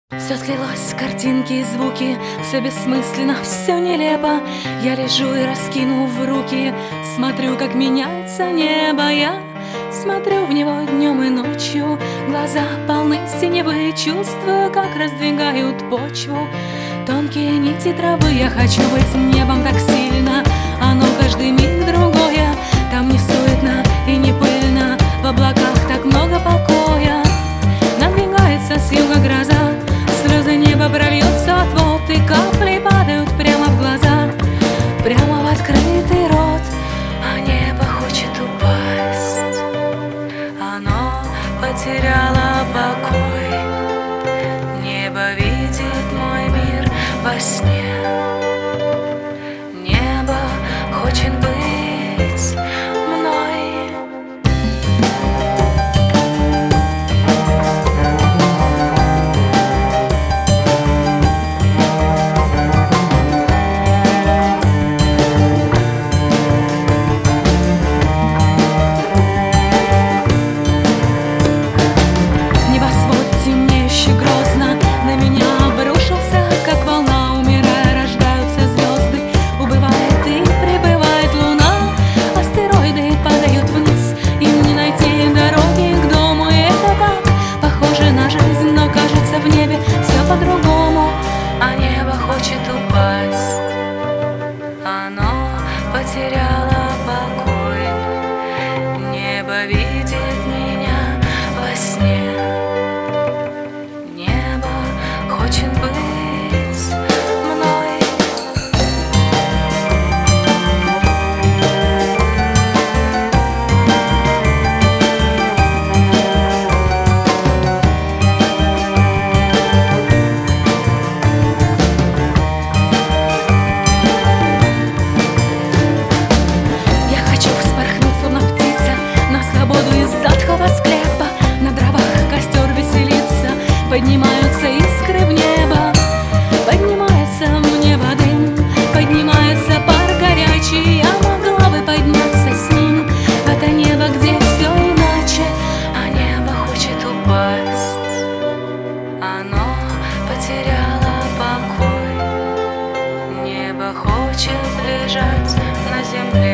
Все слилось, картинки и звуки, все бессмысленно, все нелепо. Я лежу и, раскинув руки, смотрю, как меняется небо. Я смотрю в него днем и ночью, глаза полны синевы. Чувствую, как раздвигают почву тонкие нити травы. Я хочу быть небом так сильно, оно каждый миг другое. Там не суетно и не пыльно, в облаках так много покоя. Надвигается с юга гроза, слезы неба прольются от вод, и капли падают прямо в глаза, прямо в открытый рот. А небо хочет упасть, оно потеряло покой. Небо видит мой мир во сне. Небо хочет быть мной. По-другому, а небо хочет упасть, оно потеряло покой. Небо видит меня во сне. Небо хочет быть мной. Поднимаются искры в небо, поднимается в небо дым, поднимается пар горячий. Я могла бы подняться с ним в это небо, где все иначе. А небо хочет упасть, оно потеряло покой. Небо хочет лежать на земле.